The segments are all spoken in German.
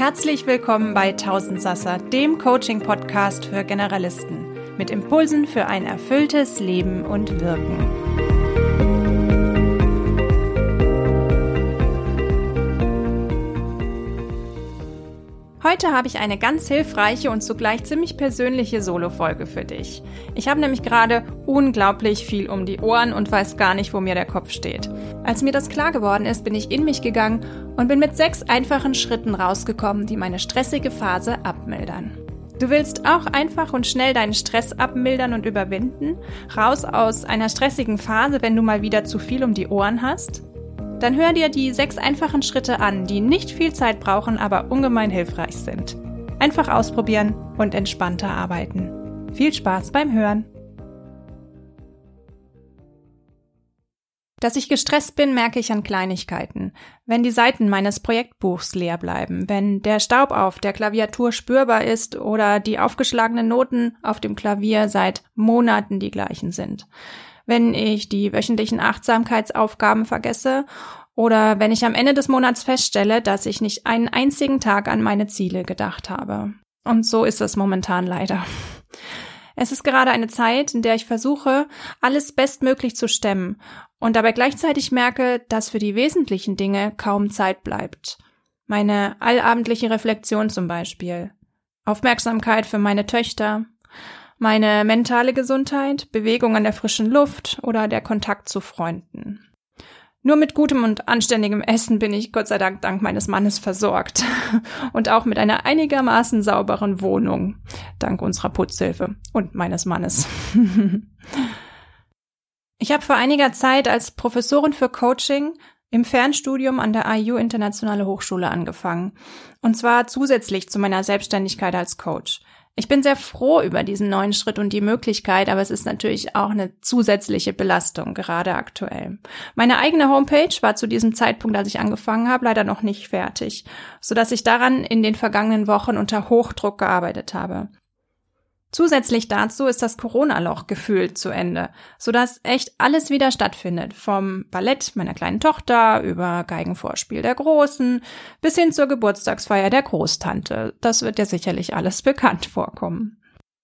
Herzlich willkommen bei Tausendsassa, dem Coaching-Podcast für Generalisten mit Impulsen für ein erfülltes Leben und Wirken. Heute habe ich eine ganz hilfreiche und zugleich ziemlich persönliche Solo-Folge für dich. Ich habe nämlich gerade unglaublich viel um die Ohren und weiß gar nicht, wo mir der Kopf steht. Als mir das klar geworden ist, bin ich in mich gegangen und bin mit 6 einfachen Schritten rausgekommen, die meine stressige Phase abmildern. Du willst auch einfach und schnell deinen Stress abmildern und überwinden? Raus aus einer stressigen Phase, wenn du mal wieder zu viel um die Ohren hast? Dann hör dir die 6 einfachen Schritte an, die nicht viel Zeit brauchen, aber ungemein hilfreich sind. Einfach ausprobieren und entspannter arbeiten. Viel Spaß beim Hören! Dass ich gestresst bin, merke ich an Kleinigkeiten. Wenn die Seiten meines Projektbuchs leer bleiben, wenn der Staub auf der Klaviatur spürbar ist oder die aufgeschlagenen Noten auf dem Klavier seit Monaten die gleichen sind. Wenn ich die wöchentlichen Achtsamkeitsaufgaben vergesse oder wenn ich am Ende des Monats feststelle, dass ich nicht einen einzigen Tag an meine Ziele gedacht habe. Und so ist es momentan leider. Es ist gerade eine Zeit, in der ich versuche, alles bestmöglich zu stemmen und dabei gleichzeitig merke, dass für die wesentlichen Dinge kaum Zeit bleibt. Meine allabendliche Reflexion zum Beispiel, Aufmerksamkeit für meine Töchter, meine mentale Gesundheit, Bewegung an der frischen Luft oder der Kontakt zu Freunden. Nur mit gutem und anständigem Essen bin ich Gott sei Dank dank meines Mannes versorgt. Und auch mit einer einigermaßen sauberen Wohnung, dank unserer Putzhilfe und meines Mannes. Ich habe vor einiger Zeit als Professorin für Coaching im Fernstudium an der IU Internationale Hochschule angefangen. Und zwar zusätzlich zu meiner Selbstständigkeit als Coach. Ich bin sehr froh über diesen neuen Schritt und die Möglichkeit, aber es ist natürlich auch eine zusätzliche Belastung, gerade aktuell. Meine eigene Homepage war zu diesem Zeitpunkt, als ich angefangen habe, leider noch nicht fertig, sodass ich daran in den vergangenen Wochen unter Hochdruck gearbeitet habe. Zusätzlich dazu ist das Corona-Loch gefühlt zu Ende, sodass echt alles wieder stattfindet, vom Ballett meiner kleinen Tochter über Geigenvorspiel der Großen bis hin zur Geburtstagsfeier der Großtante. Das wird dir sicherlich alles bekannt vorkommen.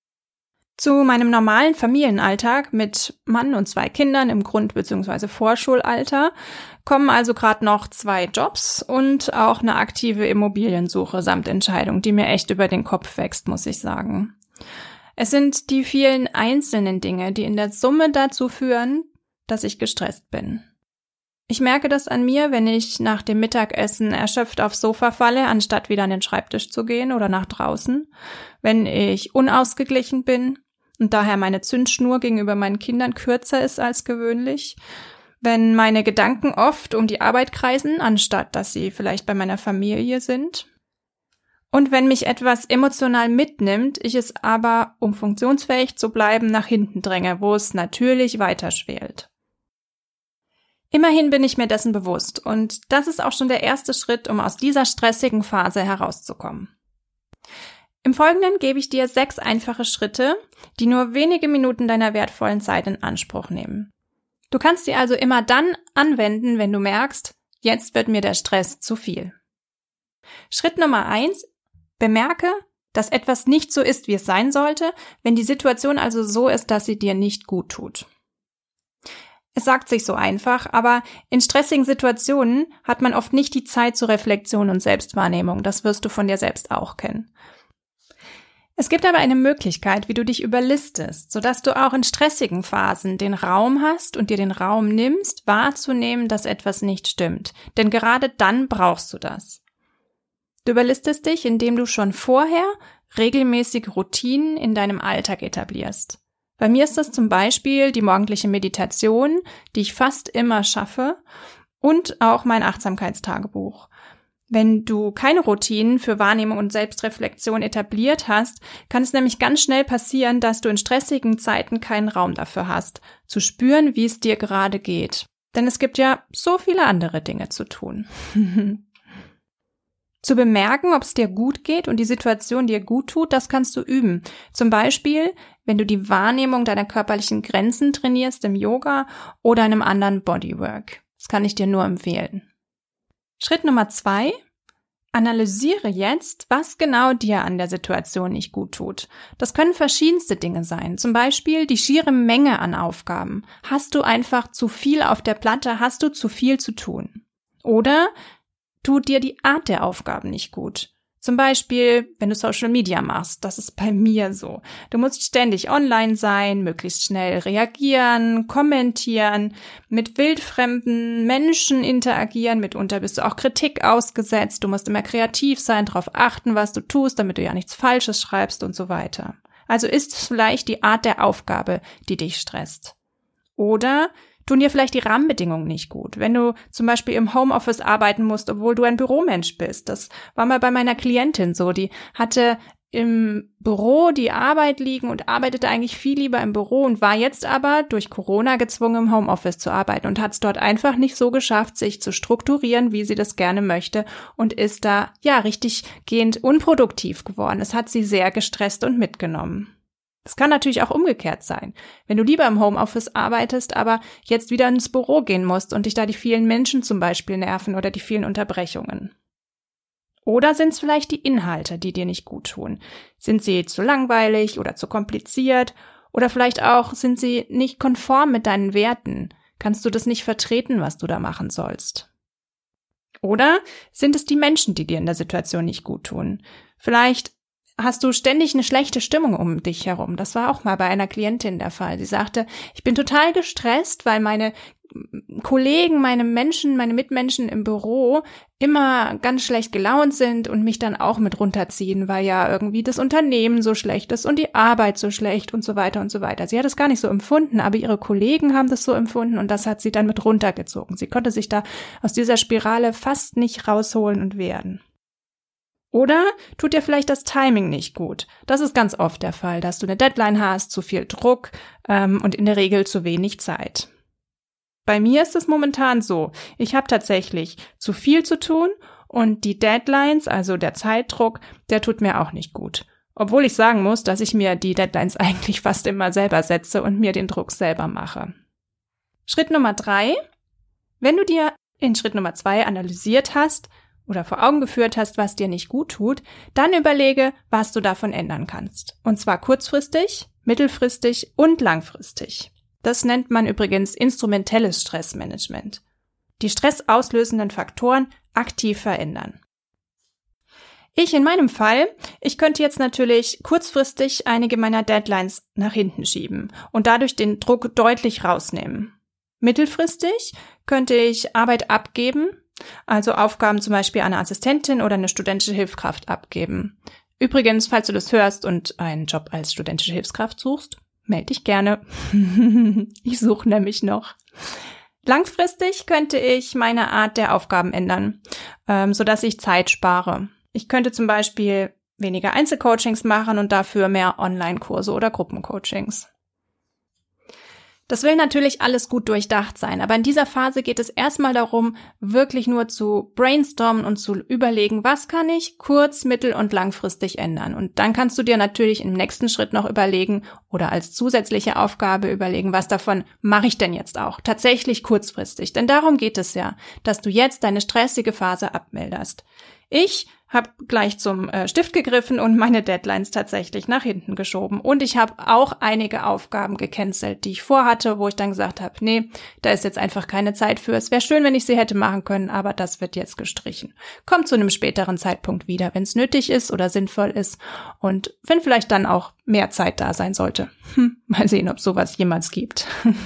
Zu meinem normalen Familienalltag mit Mann und 2 Kindern im Grund- bzw. Vorschulalter kommen also gerade noch 2 Jobs und auch eine aktive Immobiliensuche samt Entscheidung, die mir echt über den Kopf wächst, muss ich sagen. Es sind die vielen einzelnen Dinge, die in der Summe dazu führen, dass ich gestresst bin. Ich merke das an mir, wenn ich nach dem Mittagessen erschöpft aufs Sofa falle, anstatt wieder an den Schreibtisch zu gehen oder nach draußen, wenn ich unausgeglichen bin und daher meine Zündschnur gegenüber meinen Kindern kürzer ist als gewöhnlich, wenn meine Gedanken oft um die Arbeit kreisen, anstatt dass sie vielleicht bei meiner Familie sind. Und wenn mich etwas emotional mitnimmt, ich es aber, um funktionsfähig zu bleiben, nach hinten dränge, wo es natürlich weiterschwelt. Immerhin bin ich mir dessen bewusst und das ist auch schon der erste Schritt, um aus dieser stressigen Phase herauszukommen. Im Folgenden gebe ich dir 6 einfache Schritte, die nur wenige Minuten deiner wertvollen Zeit in Anspruch nehmen. Du kannst sie also immer dann anwenden, wenn du merkst, jetzt wird mir der Stress zu viel. Schritt Nummer 1: Bemerke, dass etwas nicht so ist, wie es sein sollte, wenn die Situation also so ist, dass sie dir nicht gut tut. Es sagt sich so einfach, aber in stressigen Situationen hat man oft nicht die Zeit zur Reflexion und Selbstwahrnehmung. Das wirst du von dir selbst auch kennen. Es gibt aber eine Möglichkeit, wie du dich überlistest, sodass du auch in stressigen Phasen den Raum hast und dir den Raum nimmst, wahrzunehmen, dass etwas nicht stimmt. Denn gerade dann brauchst du das. Du überlistest dich, indem du schon vorher regelmäßig Routinen in deinem Alltag etablierst. Bei mir ist das zum Beispiel die morgendliche Meditation, die ich fast immer schaffe, und auch mein Achtsamkeitstagebuch. Wenn du keine Routinen für Wahrnehmung und Selbstreflexion etabliert hast, kann es nämlich ganz schnell passieren, dass du in stressigen Zeiten keinen Raum dafür hast, zu spüren, wie es dir gerade geht. Denn es gibt ja so viele andere Dinge zu tun. Zu bemerken, ob es dir gut geht und die Situation dir gut tut, das kannst du üben. Zum Beispiel, wenn du die Wahrnehmung deiner körperlichen Grenzen trainierst im Yoga oder einem anderen Bodywork. Das kann ich dir nur empfehlen. Schritt Nummer 2: Analysiere jetzt, was genau dir an der Situation nicht gut tut. Das können verschiedenste Dinge sein, zum Beispiel die schiere Menge an Aufgaben. Hast du einfach zu viel auf der Platte, hast du zu viel zu tun? Oder tut dir die Art der Aufgaben nicht gut? Zum Beispiel, wenn du Social Media machst, das ist bei mir so. Du musst ständig online sein, möglichst schnell reagieren, kommentieren, mit wildfremden Menschen interagieren, mitunter bist du auch Kritik ausgesetzt, du musst immer kreativ sein, darauf achten, was du tust, damit du ja nichts Falsches schreibst und so weiter. Also ist es vielleicht die Art der Aufgabe, die dich stresst. Oder tun dir vielleicht die Rahmenbedingungen nicht gut. Wenn du zum Beispiel im Homeoffice arbeiten musst, obwohl du ein Büromensch bist. Das war mal bei meiner Klientin so. Die hatte im Büro die Arbeit liegen und arbeitete eigentlich viel lieber im Büro und war jetzt aber durch Corona gezwungen, im Homeoffice zu arbeiten und hat es dort einfach nicht so geschafft, sich zu strukturieren, wie sie das gerne möchte und ist da ja richtig gehend unproduktiv geworden. Es hat sie sehr gestresst und mitgenommen. Das kann natürlich auch umgekehrt sein. Wenn du lieber im Homeoffice arbeitest, aber jetzt wieder ins Büro gehen musst und dich da die vielen Menschen zum Beispiel nerven oder die vielen Unterbrechungen. Oder sind es vielleicht die Inhalte, die dir nicht gut tun? Sind sie zu langweilig oder zu kompliziert? Oder vielleicht auch sind sie nicht konform mit deinen Werten? Kannst du das nicht vertreten, was du da machen sollst? Oder sind es die Menschen, die dir in der Situation nicht gut tun? Vielleicht hast du ständig eine schlechte Stimmung um dich herum. Das war auch mal bei einer Klientin der Fall. Sie sagte, ich bin total gestresst, weil meine Kollegen, meine Mitmenschen im Büro immer ganz schlecht gelaunt sind und mich dann auch mit runterziehen, weil ja irgendwie das Unternehmen so schlecht ist und die Arbeit so schlecht und so weiter und so weiter. Sie hat es gar nicht so empfunden, aber ihre Kollegen haben das so empfunden und das hat sie dann mit runtergezogen. Sie konnte sich da aus dieser Spirale fast nicht rausholen und wehren. Oder tut dir vielleicht das Timing nicht gut. Das ist ganz oft der Fall, dass du eine Deadline hast, zu viel Druck und in der Regel zu wenig Zeit. Bei mir ist es momentan so, ich habe tatsächlich zu viel zu tun und die Deadlines, also der Zeitdruck, der tut mir auch nicht gut. Obwohl ich sagen muss, dass ich mir die Deadlines eigentlich fast immer selber setze und mir den Druck selber mache. Schritt Nummer 3. Wenn du dir in Schritt Nummer 2 analysiert hast, oder vor Augen geführt hast, was dir nicht gut tut, dann überlege, was du davon ändern kannst. Und zwar kurzfristig, mittelfristig und langfristig. Das nennt man übrigens instrumentelles Stressmanagement. Die stressauslösenden Faktoren aktiv verändern. Ich in meinem Fall, ich könnte jetzt natürlich kurzfristig einige meiner Deadlines nach hinten schieben und dadurch den Druck deutlich rausnehmen. Mittelfristig könnte ich Arbeit abgeben, also Aufgaben zum Beispiel an eine Assistentin oder eine studentische Hilfskraft abgeben. Übrigens, falls du das hörst und einen Job als studentische Hilfskraft suchst, melde dich gerne. Ich suche nämlich noch. Langfristig könnte ich meine Art der Aufgaben ändern, sodass ich Zeit spare. Ich könnte zum Beispiel weniger Einzelcoachings machen und dafür mehr Online-Kurse oder Gruppencoachings. Das will natürlich alles gut durchdacht sein, aber in dieser Phase geht es erstmal darum, wirklich nur zu brainstormen und zu überlegen, was kann ich kurz-, mittel- und langfristig ändern. Und dann kannst du dir natürlich im nächsten Schritt noch überlegen oder als zusätzliche Aufgabe überlegen, was davon mache ich denn jetzt auch tatsächlich kurzfristig. Denn darum geht es ja, dass du jetzt deine stressige Phase abmilderst. Ich habe gleich zum Stift gegriffen und meine Deadlines tatsächlich nach hinten geschoben. Und ich habe auch einige Aufgaben gecancelt, die ich vorhatte, wo ich dann gesagt habe, nee, da ist jetzt einfach keine Zeit für. Es wäre schön, wenn ich sie hätte machen können, aber das wird jetzt gestrichen. Kommt zu einem späteren Zeitpunkt wieder, wenn es nötig ist oder sinnvoll ist und wenn vielleicht dann auch mehr Zeit da sein sollte. Mal sehen, ob sowas jemals gibt.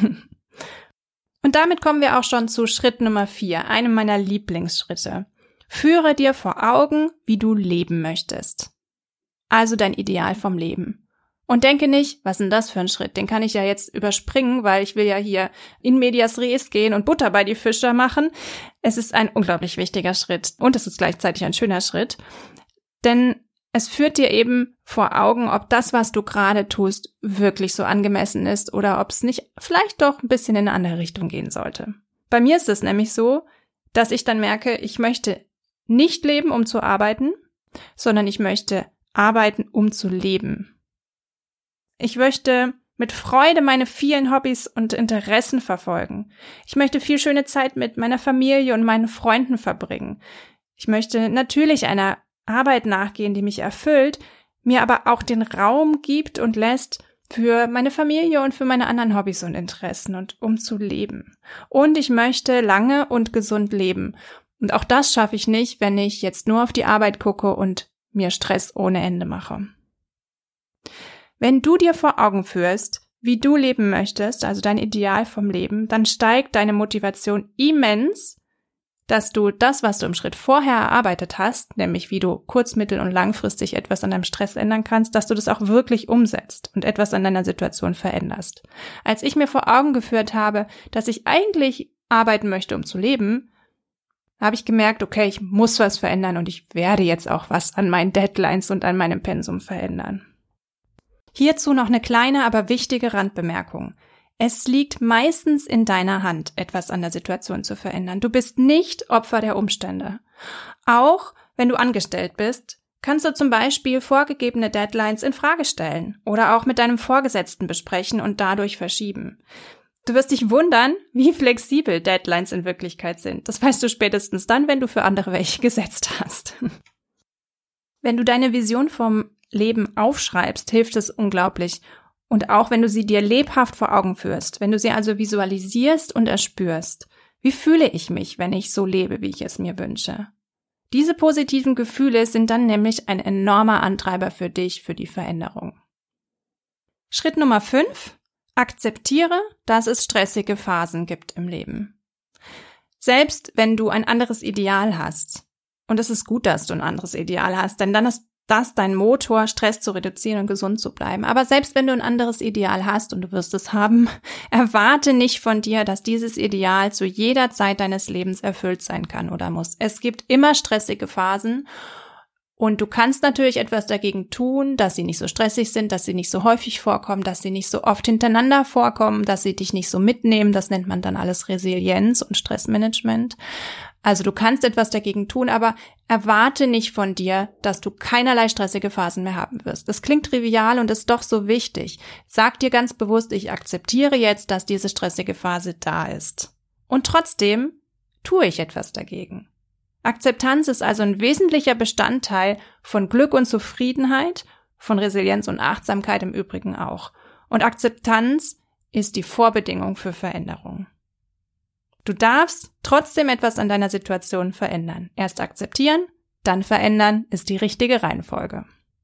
Und damit kommen wir auch schon zu Schritt Nummer 4, einem meiner Lieblingsschritte. Führe dir vor Augen, wie du leben möchtest. Also dein Ideal vom Leben. Und denke nicht, was ist denn das für ein Schritt? Den kann ich ja jetzt überspringen, weil ich will ja hier in medias res gehen und Butter bei die Fische machen. Es ist ein unglaublich wichtiger Schritt und es ist gleichzeitig ein schöner Schritt. Denn es führt dir eben vor Augen, ob das, was du gerade tust, wirklich so angemessen ist oder ob es nicht vielleicht doch ein bisschen in eine andere Richtung gehen sollte. Bei mir ist es nämlich so, dass ich dann merke, ich möchte nicht leben, um zu arbeiten, sondern ich möchte arbeiten, um zu leben. Ich möchte mit Freude meine vielen Hobbys und Interessen verfolgen. Ich möchte viel schöne Zeit mit meiner Familie und meinen Freunden verbringen. Ich möchte natürlich einer Arbeit nachgehen, die mich erfüllt, mir aber auch den Raum gibt und lässt für meine Familie und für meine anderen Hobbys und Interessen und um zu leben. Und ich möchte lange und gesund leben. Und auch das schaffe ich nicht, wenn ich jetzt nur auf die Arbeit gucke und mir Stress ohne Ende mache. Wenn du dir vor Augen führst, wie du leben möchtest, also dein Ideal vom Leben, dann steigt deine Motivation immens, dass du das, was du im Schritt vorher erarbeitet hast, nämlich wie du kurz-, mittel- und langfristig etwas an deinem Stress ändern kannst, dass du das auch wirklich umsetzt und etwas an deiner Situation veränderst. Als ich mir vor Augen geführt habe, dass ich eigentlich arbeiten möchte, um zu leben, habe ich gemerkt, okay, ich muss was verändern und ich werde jetzt auch was an meinen Deadlines und an meinem Pensum verändern. Hierzu noch eine kleine, aber wichtige Randbemerkung. Es liegt meistens in deiner Hand, etwas an der Situation zu verändern. Du bist nicht Opfer der Umstände. Auch wenn du angestellt bist, kannst du zum Beispiel vorgegebene Deadlines in Frage stellen oder auch mit deinem Vorgesetzten besprechen und dadurch verschieben. Du wirst dich wundern, wie flexibel Deadlines in Wirklichkeit sind. Das weißt du spätestens dann, wenn du für andere welche gesetzt hast. Wenn du deine Vision vom Leben aufschreibst, hilft es unglaublich. Und auch wenn du sie dir lebhaft vor Augen führst, wenn du sie also visualisierst und erspürst. Wie fühle ich mich, wenn ich so lebe, wie ich es mir wünsche? Diese positiven Gefühle sind dann nämlich ein enormer Antreiber für dich, für die Veränderung. Schritt Nummer 5. Akzeptiere, dass es stressige Phasen gibt im Leben. Selbst wenn du ein anderes Ideal hast, und es ist gut, dass du ein anderes Ideal hast, denn dann ist das dein Motor, Stress zu reduzieren und gesund zu bleiben. Aber selbst wenn du ein anderes Ideal hast, und du wirst es haben, erwarte nicht von dir, dass dieses Ideal zu jeder Zeit deines Lebens erfüllt sein kann oder muss. Es gibt immer stressige Phasen und du kannst natürlich etwas dagegen tun, dass sie nicht so stressig sind, dass sie nicht so häufig vorkommen, dass sie nicht so oft hintereinander vorkommen, dass sie dich nicht so mitnehmen. Das nennt man dann alles Resilienz und Stressmanagement. Also du kannst etwas dagegen tun, aber erwarte nicht von dir, dass du keinerlei stressige Phasen mehr haben wirst. Das klingt trivial und ist doch so wichtig. Sag dir ganz bewusst, ich akzeptiere jetzt, dass diese stressige Phase da ist. Und trotzdem tue ich etwas dagegen. Akzeptanz ist also ein wesentlicher Bestandteil von Glück und Zufriedenheit, von Resilienz und Achtsamkeit im Übrigen auch. Und Akzeptanz ist die Vorbedingung für Veränderung. Du darfst trotzdem etwas an deiner Situation verändern. Erst akzeptieren, dann verändern ist die richtige Reihenfolge.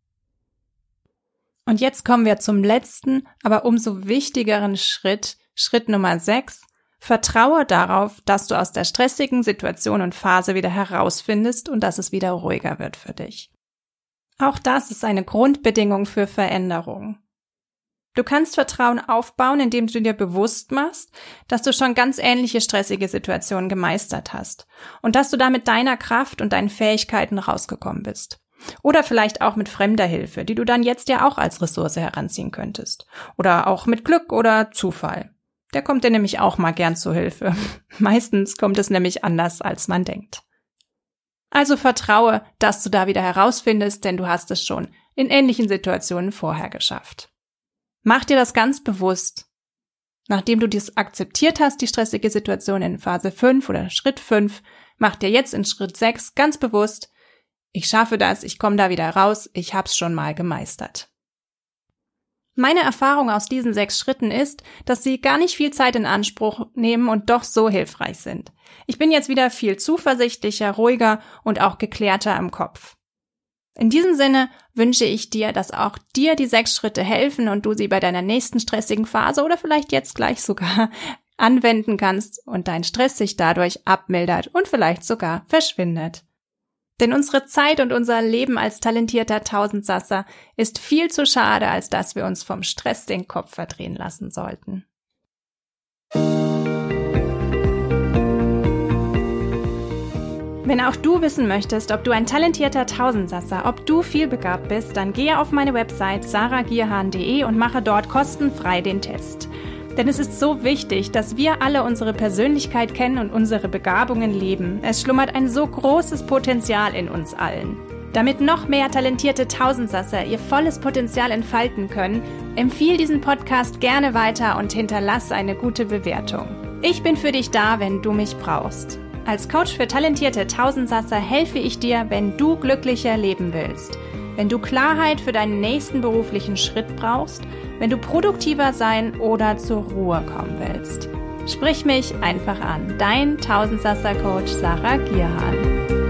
Und jetzt kommen wir zum letzten, aber umso wichtigeren Schritt, Schritt Nummer 6. Vertraue darauf, dass du aus der stressigen Situation und Phase wieder herausfindest und dass es wieder ruhiger wird für dich. Auch das ist eine Grundbedingung für Veränderung. Du kannst Vertrauen aufbauen, indem du dir bewusst machst, dass du schon ganz ähnliche stressige Situationen gemeistert hast und dass du da mit deiner Kraft und deinen Fähigkeiten rausgekommen bist. Oder vielleicht auch mit fremder Hilfe, die du dann jetzt ja auch als Ressource heranziehen könntest. Oder auch mit Glück oder Zufall. Der kommt dir nämlich auch mal gern zu Hilfe. Meistens kommt es nämlich anders, als man denkt. Also vertraue, dass du da wieder herausfindest, denn du hast es schon in ähnlichen Situationen vorher geschafft. Mach dir das ganz bewusst. Nachdem du dies akzeptiert hast, die stressige Situation in Phase 5 oder Schritt 5, mach dir jetzt in Schritt 6 ganz bewusst, ich schaffe das, ich komme da wieder raus, ich hab's schon mal gemeistert. Meine Erfahrung aus diesen 6 Schritten ist, dass sie gar nicht viel Zeit in Anspruch nehmen und doch so hilfreich sind. Ich bin jetzt wieder viel zuversichtlicher, ruhiger und auch geklärter im Kopf. In diesem Sinne wünsche ich dir, dass auch dir die 6 Schritte helfen und du sie bei deiner nächsten stressigen Phase oder vielleicht jetzt gleich sogar anwenden kannst und dein Stress sich dadurch abmildert und vielleicht sogar verschwindet. Denn unsere Zeit und unser Leben als talentierter Tausendsasser ist viel zu schade, als dass wir uns vom Stress den Kopf verdrehen lassen sollten. Wenn auch du wissen möchtest, ob du ein talentierter Tausendsasser, ob du vielbegabt bist, dann gehe auf meine Website saragierhahn.de und mache dort kostenfrei den Test. Denn es ist so wichtig, dass wir alle unsere Persönlichkeit kennen und unsere Begabungen leben. Es schlummert ein so großes Potenzial in uns allen. Damit noch mehr talentierte Tausendsasser ihr volles Potenzial entfalten können, empfiehl diesen Podcast gerne weiter und hinterlass eine gute Bewertung. Ich bin für dich da, wenn du mich brauchst. Als Coach für talentierte Tausendsasser helfe ich dir, wenn du glücklicher leben willst, wenn du Klarheit für deinen nächsten beruflichen Schritt brauchst, wenn du produktiver sein oder zur Ruhe kommen willst. Sprich mich einfach an. Dein Tausendsasser-Coach Sarah Gierhahn.